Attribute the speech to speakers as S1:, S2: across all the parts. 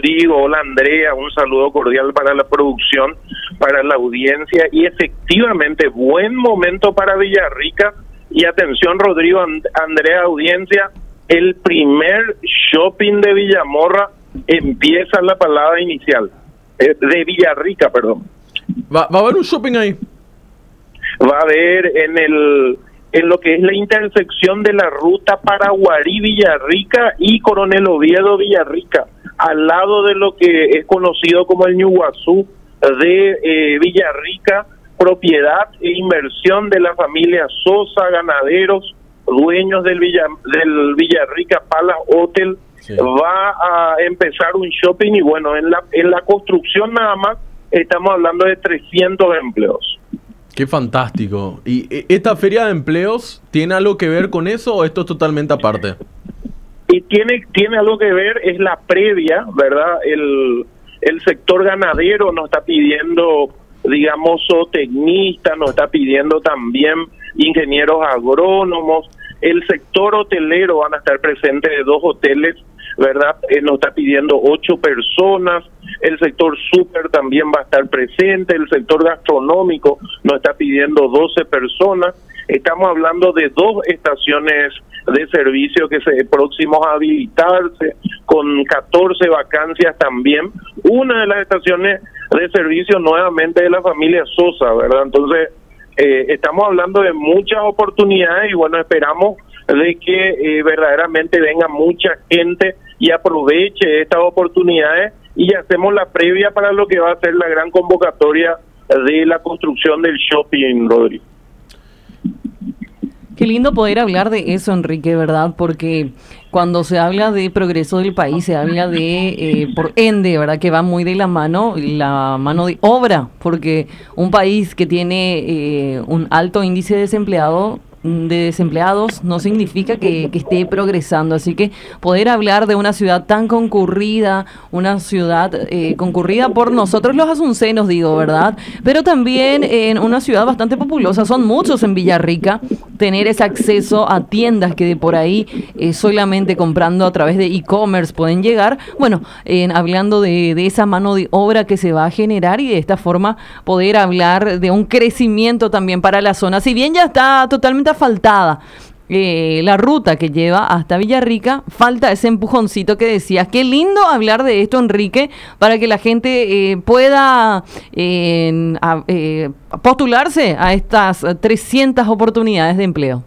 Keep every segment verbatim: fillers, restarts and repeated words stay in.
S1: Rodrigo, hola Andrea, un saludo cordial para la producción, para la audiencia, y efectivamente, buen momento para Villarrica, y atención Rodrigo, And- Andrea, audiencia, el primer shopping de Villamorra empieza la palabra inicial, eh, de Villarrica, perdón.
S2: ¿Va, va a haber un shopping ahí?
S1: Va a haber en el en lo que es la intersección de la ruta Paraguarí-Villarrica y Coronel Oviedo-Villarrica, al lado de lo que es conocido como el Ñuguazú de eh, Villarrica, propiedad e inversión de la familia Sosa, ganaderos, dueños del, Villa, del Villarrica Palace Hotel. Sí. Va a empezar un shopping y bueno, en la, en la construcción nada más estamos hablando de trescientos empleos.
S2: Qué fantástico. ¿Y esta feria de empleos tiene algo que ver con eso o esto es totalmente aparte?
S1: Y tiene tiene algo que ver, es la previa, ¿verdad? El, el sector ganadero nos está pidiendo, digamos, zootecnistas, nos está pidiendo también ingenieros agrónomos. El sector hotelero van a estar presentes de dos hoteles, ¿verdad? Eh, nos está pidiendo ocho personas. El sector súper también va a estar presente. El sector gastronómico nos está pidiendo doce personas. Estamos hablando de dos estaciones de servicio que se próximos a habilitarse, con catorce vacancias también. Una de las estaciones de servicio nuevamente de la familia Sosa, ¿verdad? Entonces, eh, estamos hablando de muchas oportunidades y bueno, esperamos de que eh, verdaderamente venga mucha gente y aproveche estas oportunidades, y hacemos la previa para lo que va a ser la gran convocatoria de la construcción del shopping, Rodrigo.
S3: Qué lindo poder hablar de eso, Enrique, ¿verdad? Porque cuando se habla de progreso del país, se habla de, eh, por ende, ¿verdad? Que va muy de la mano, la mano de obra, porque un país que tiene eh, un alto índice de desempleado, de desempleados no significa que, que esté progresando, así que poder hablar de una ciudad tan concurrida, una ciudad eh, concurrida por nosotros los asuncenos, digo, ¿verdad? Pero también en una ciudad bastante populosa, son muchos en Villarrica, tener ese acceso a tiendas que de por ahí eh, solamente comprando a través de e-commerce pueden llegar, bueno, eh, hablando de, de esa mano de obra que se va a generar y de esta forma poder hablar de un crecimiento también para la zona, si bien ya está totalmente asfaltada eh, la ruta que lleva hasta Villarrica, falta ese empujoncito que decías. Qué lindo hablar de esto, Enrique, para que la gente eh, pueda eh, a, eh, postularse a estas trescientas oportunidades de empleo.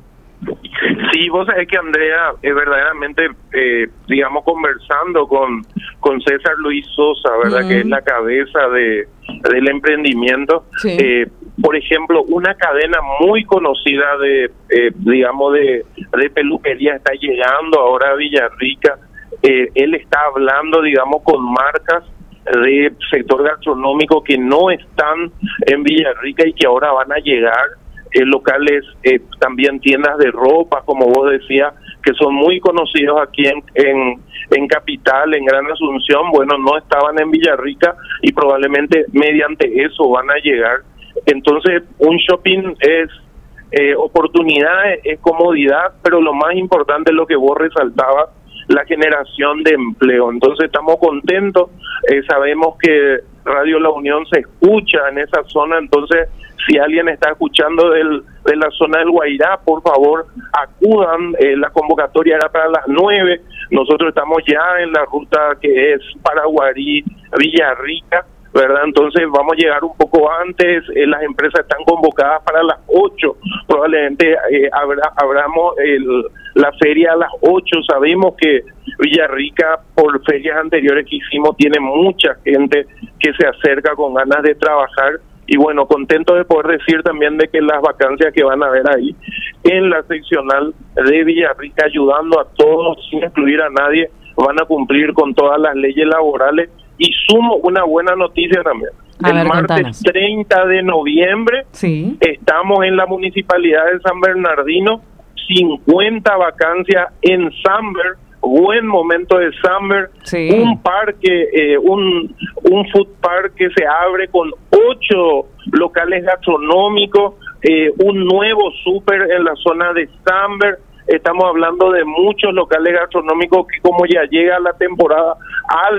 S1: Sí, vos sabés que Andrea, es verdaderamente, eh, digamos, conversando con, con César Luis Sosa, ¿verdad? Mm. Que es la cabeza de del emprendimiento. Sí. Eh, por ejemplo, una cadena muy conocida de, eh, digamos, de, de peluquería está llegando ahora a Villarrica. Eh, él está hablando, digamos, con marcas de sector gastronómico que no están en Villarrica y que ahora van a llegar. Eh, locales, eh, también tiendas de ropa, como vos decías, que son muy conocidos aquí en, en, en Capital, en Gran Asunción. Bueno, no estaban en Villarrica y probablemente mediante eso van a llegar. Entonces, un shopping es eh, oportunidad, es comodidad, pero lo más importante es lo que vos resaltabas, la generación de empleo. Entonces, estamos contentos, eh, sabemos que Radio La Unión se escucha en esa zona, entonces si alguien está escuchando del, de la zona del Guairá, por favor, acudan. Eh, la convocatoria era para las nueve. Nosotros estamos ya en la ruta que es Paraguarí, Villarrica, ¿verdad? Entonces vamos a llegar un poco antes. Eh, las empresas están convocadas para las ocho. Probablemente eh, habrá, abramos el, la feria a las ocho. Sabemos que Villarrica, por ferias anteriores que hicimos, tiene mucha gente que se acerca con ganas de trabajar. Y bueno, contento de poder decir también de que las vacancias que van a haber ahí en la seccional de Villarrica, ayudando a todos sin excluir a nadie, van a cumplir con todas las leyes laborales. Y sumo una buena noticia también. A el ver, martes contanos. treinta de noviembre, sí, estamos en la municipalidad de San Bernardino, cincuenta vacancias en Samber. Buen momento de Summer, sí. Un parque, eh, un, un food park que se abre con ocho locales gastronómicos, eh, un nuevo súper en la zona de Summer. Estamos hablando de muchos locales gastronómicos que, como ya llega la temporada alta,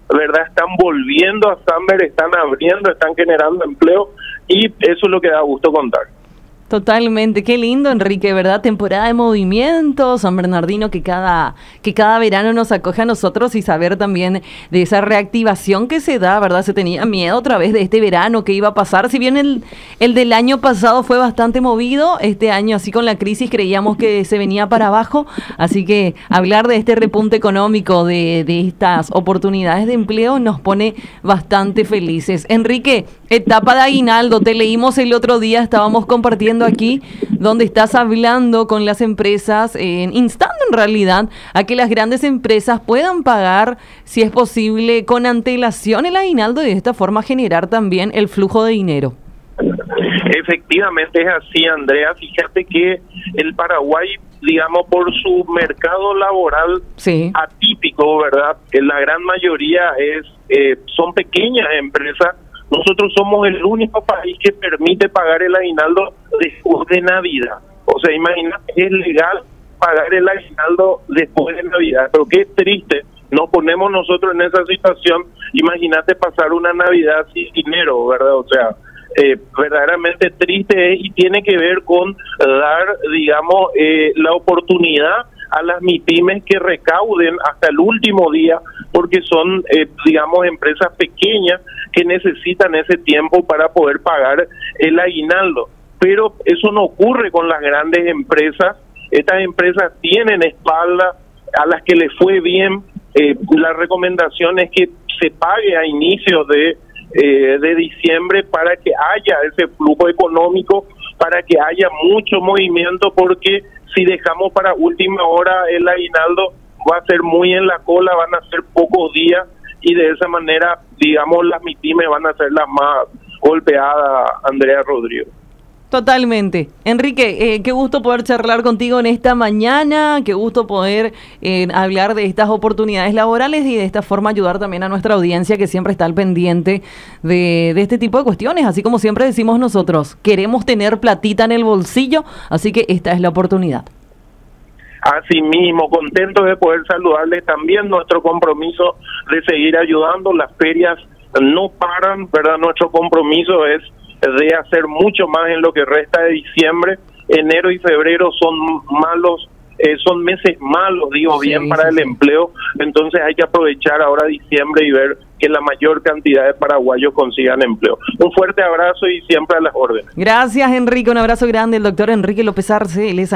S1: ¿verdad? Están volviendo a Samber, están abriendo, están generando empleo y eso es lo que da gusto contar.
S3: Totalmente, qué lindo, Enrique, ¿verdad? Temporada de movimiento, San Bernardino que cada, que cada verano nos acoge a nosotros y saber también de esa reactivación que se da, ¿verdad? Se tenía miedo otra vez de este verano que iba a pasar, si bien el, el del año pasado fue bastante movido, este año así con la crisis creíamos que se venía para abajo, así que hablar de este repunte económico, de, de estas oportunidades de empleo nos pone bastante felices. Enrique, etapa de aguinaldo, te leímos el otro día, estábamos compartiendo aquí, donde estás hablando con las empresas, eh, instando en realidad a que las grandes empresas puedan pagar, si es posible, con antelación el aguinaldo y de esta forma generar también el flujo de dinero.
S1: Efectivamente es así, Andrea. Fíjate que el Paraguay, digamos, por su mercado laboral sí. atípico, ¿verdad? Que la gran mayoría es eh, son pequeñas empresas. Nosotros somos el único país que permite pagar el aguinaldo después de Navidad. O sea, imagínate, es legal pagar el aguinaldo después de Navidad. Pero qué triste, nos ponemos nosotros en esa situación. Imagínate pasar una Navidad sin dinero, ¿verdad? O sea, eh, verdaderamente triste es y tiene que ver con dar, digamos, eh, la oportunidad a las MIPYMES que recauden hasta el último día, porque son, eh, digamos, empresas pequeñas que necesitan ese tiempo para poder pagar el aguinaldo. Pero eso no ocurre con las grandes empresas. Estas empresas tienen espalda, a las que les fue bien. Eh, la recomendación es que se pague a inicios de, eh, de diciembre para que haya ese flujo económico, para que haya mucho movimiento, porque si dejamos para última hora el aguinaldo va a ser muy en la cola, van a ser pocos días y de esa manera, digamos, las MIPYMES van a ser las más golpeadas, Andrea Rodrigo.
S3: Totalmente. Enrique, eh, qué gusto poder charlar contigo en esta mañana, qué gusto poder eh, hablar de estas oportunidades laborales y de esta forma ayudar también a nuestra audiencia que siempre está al pendiente de, de este tipo de cuestiones. Así como siempre decimos nosotros, queremos tener platita en el bolsillo, así que esta es la oportunidad.
S1: Así mismo, contento de poder saludarles también nuestro compromiso de seguir ayudando. Las ferias no paran, ¿verdad? Nuestro compromiso es de hacer mucho más en lo que resta de diciembre. Enero y febrero son malos, eh, son meses malos, digo sí, bien, para sí, el sí. empleo. Entonces hay que aprovechar ahora diciembre y ver que la mayor cantidad de paraguayos consigan empleo. Un fuerte abrazo y siempre a las órdenes.
S3: Gracias, Enrique. Un abrazo grande. El doctor Enrique López Arce, él es